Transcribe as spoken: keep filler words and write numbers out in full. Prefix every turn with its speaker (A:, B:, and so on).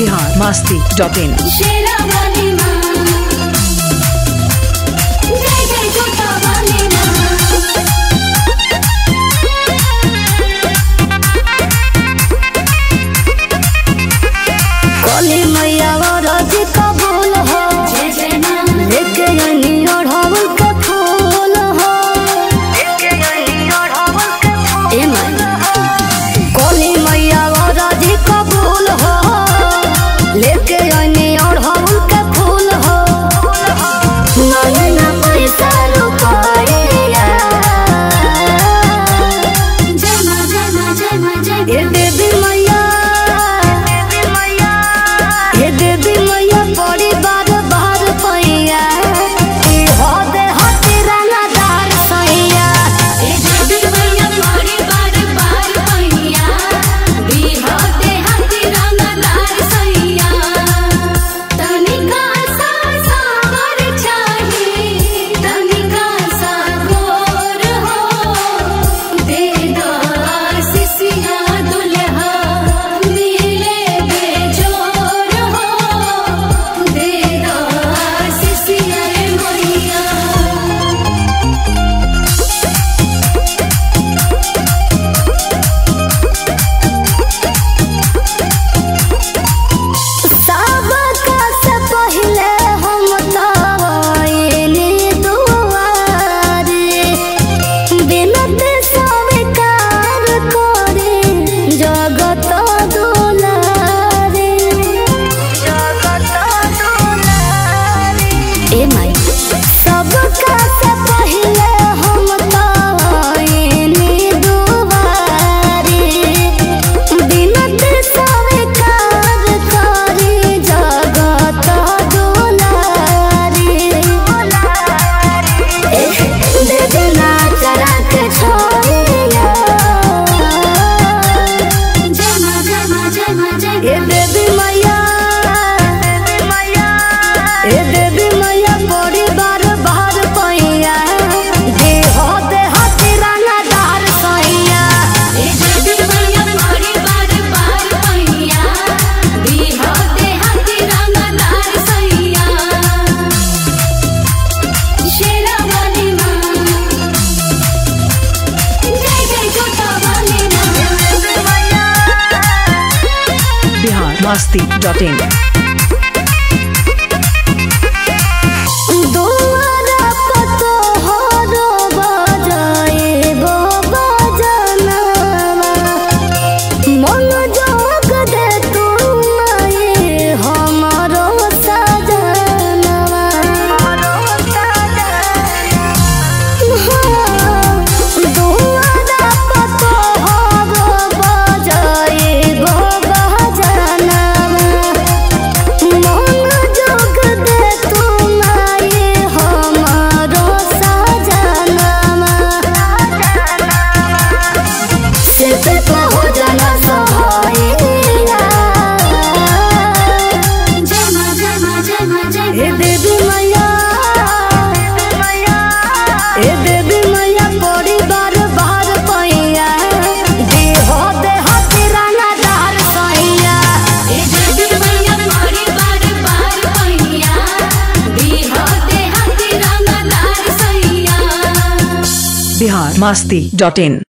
A: Bihar Masti dot इन।
B: कोली मैया वरद कबूल हो, लेके आनी ओढ़ावल के फूल हो। ए मैया कोली मैया वरद कबूल हो, लेके आनी ओढ़ावल के फूल हो। मांगे ना पैसा रुपया, ए देवी मैया देवी मैया बड़ी बार बार पैया हो दे हाथी रंगदार सैया।
C: देवी मैया बड़ी बार बार पैया भी हो दे हाथी रंगदार सैया। तनिका सा सावर चाहिए, तनिका सा गोर हो, दे दो आशीषिया दुल्हा मिले बेजोर हो, दे दो आशीषिया मैया।
B: सबका से पहले हम तवाइनी दुआरे, बिनती स्वीकार करे जगत दुलारे। ए माई सबका से पहले हम तवाइनी दुआरे, बिनती स्वीकार करे जगत दुलारे। दे देना चरा के छोड़िया,
C: जमा जमा जमा जमा
B: ए देवी मैया ए देवी मैया बड़ी बार बार पैया दे हो दे हाथी रंगदार सैया।
C: देवी मैया बड़ी बार बार पैया भी हो दे हाथी रंगदार सैया। शेरा वाली माँ, जय जय छोटा वाली माँ।
A: Bihar Masti dot in.
B: दुआरा पर तोहर बजाएबो बजनवा, मन जोग दे तू माए हमरो सजनवा। दुआरा पर तोहर बजाएबो बजनवा, मन जोग दे तू माए हमरो सजनवा। से पे हो जाना सहाइया,
C: जमा जमा जमा जमा
B: ए देवी मैया ए देवी मैया बड़ी बार बार पैया दे हो दे हाथी रंगदार सैया।
C: देवी मैया बड़ी बार बार पैया भी हो दे हाथी रंगदार सैया।
A: बिहार मस्ती डॉट इन।